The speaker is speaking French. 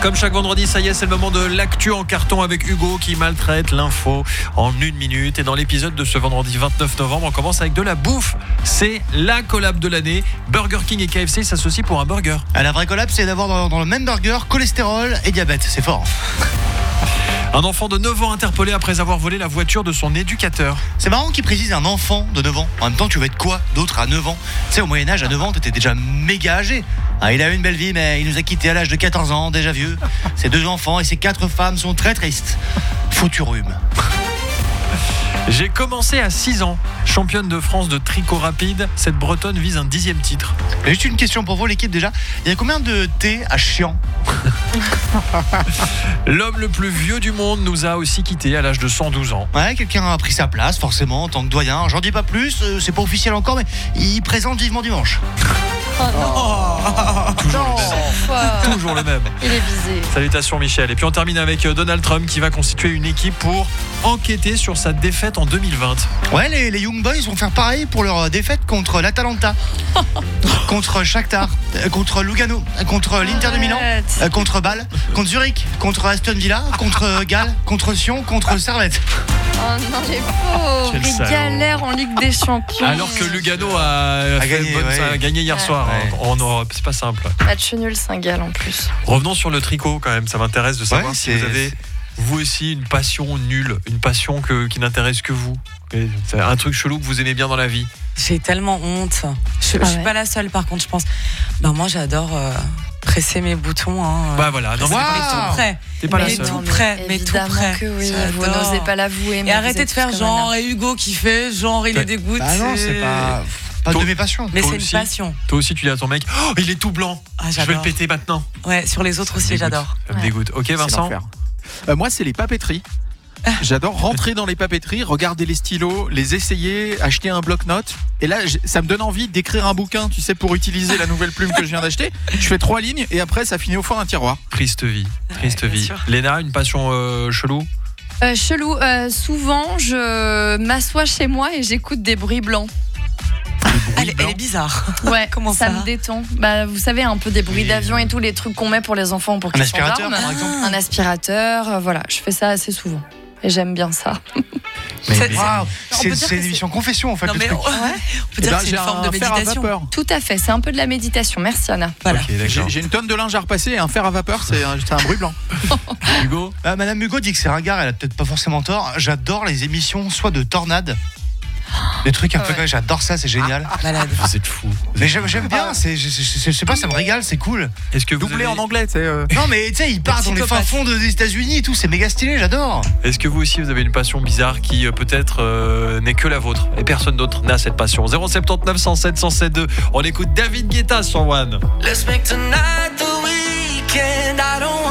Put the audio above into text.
Comme chaque vendredi, ça y est, c'est le moment de l'actu en carton avec Hugo qui maltraite l'info en 1 minute. Et dans l'épisode de ce vendredi 29 novembre, on commence avec de la bouffe. C'est la collab de l'année. Burger King et KFC s'associent pour un burger. La vraie collab, c'est d'avoir dans le même burger cholestérol et diabète. C'est fort. Un enfant de 9 ans interpellé après avoir volé la voiture de son éducateur. C'est marrant qu'il précise un enfant de 9 ans. En même temps, tu veux être quoi d'autre à 9 ans? Tu sais, au Moyen-Âge, à 9 ans, t'étais déjà méga âgé. Il a eu une belle vie, mais il nous a quittés à l'âge de 14 ans, déjà vieux. Ses 2 enfants et ses 4 femmes sont très tristes. Foutu rhume. J'ai commencé à 6 ans. Championne de France de tricot rapide, cette Bretonne vise un 10e titre. J'ai juste une question pour vous, l'équipe, déjà. Il y a combien de thé à chiant? L'homme le plus vieux du monde nous a aussi quittés à l'âge de 112 ans. Ouais, quelqu'un a pris sa place, forcément, en tant que doyen. J'en dis pas plus, c'est pas officiel encore, mais il présente vivement dimanche. Oh non. Toujours le même. Il est visé. Salutations Michel. Et puis on termine avec Donald Trump qui va constituer une équipe pour enquêter sur sa défaite en 2020. Ouais, les Young Boys vont faire pareil pour leur défaite contre l'Atalanta, contre Shakhtar, contre Lugano, contre l'Inter de Milan, contre Bâle, contre Zurich, contre Aston Villa, contre Galles, contre Sion, contre Servette. Oh non, les pauvres. Quel Ils salaud. galèrent en Ligue des Champions. Alors que Lugano a gagné hier soir en Europe. C'est pas simple. Match nul, Saint-Gall en plus. Revenons sur le tricot quand même. Ça m'intéresse de savoir Ouais, si vous avez vous aussi une passion nulle, une passion qui n'intéresse que vous. Et c'est un truc chelou que vous aimez bien dans la vie. J'ai tellement honte. Je suis pas la seule, par contre, je pense. Moi, j'adore presser mes boutons. Bah voilà, non, mais tout prêt. t'es pas la Mais seule. tout prêt, mais tout Évidemment prêt. que oui, vous J'adore. n'osez pas l'avouer. Et mais arrêtez vous de êtes faire tous genre, comme et Hugo qui fait genre, il est dégoûté. Bah non, c'est pas de mes passions. Mais Toi c'est une aussi. passion. Toi aussi, tu dis à ton mec, oh, il est tout blanc. Ah, Je vais le j'adore. péter maintenant. Ouais, sur les autres Ça me aussi, dégoûte. j'adore. Ça me dégoûte. Ok, Vincent. Moi, c'est les papeteries. J'adore rentrer dans les papeteries, regarder les stylos, les essayer, acheter un bloc-notes. Et là, ça me donne envie d'écrire un bouquin, tu sais, pour utiliser la nouvelle plume que je viens d'acheter. Je fais 3 lignes et après, ça finit au fond d'un tiroir. Triste vie. Triste bien vie. sûr. Léna, une passion chelou? Chelou, souvent je m'assois chez moi et j'écoute des bruits blancs. Elle est bizarre. Ouais, Comment ça me détend. Bah, vous savez, un peu des bruits d'avion et tous les trucs qu'on met pour les enfants pour qu'ils aspirateur, s'endorment. par exemple. Un aspirateur, voilà, je fais ça assez souvent. Et j'aime bien ça. Waouh, On peut dire c'est que une émission confession en fait. Non, le mais truc. on peut dire que c'est une forme de méditation. Tout à fait, c'est un peu de la méditation. Merci Anna. Voilà. Ok, d'accord. J'ai une tonne de linge à repasser et un fer à vapeur, c'est un bruit blanc. Hugo? Madame Hugo dit que c'est ringard, elle a peut-être pas forcément tort. J'adore les émissions soit de tornades, des trucs un peu comme j'adore ça, c'est génial. Malade. Vous êtes fous. Mais j'aime bien, je sais pas, ça me régale, c'est cool. Est-ce que vous Doublé avez- en anglais, tu sais. Non mais tu sais, il part dans les fins psychopathe. fonds des États-Unis et tout, c'est méga stylé, j'adore. Est-ce que vous aussi vous avez une passion bizarre qui peut-être n'est que la vôtre et personne d'autre n'a cette passion? 079 107 107 2. On écoute David Guetta sur One. Let's make tonight the weekend. I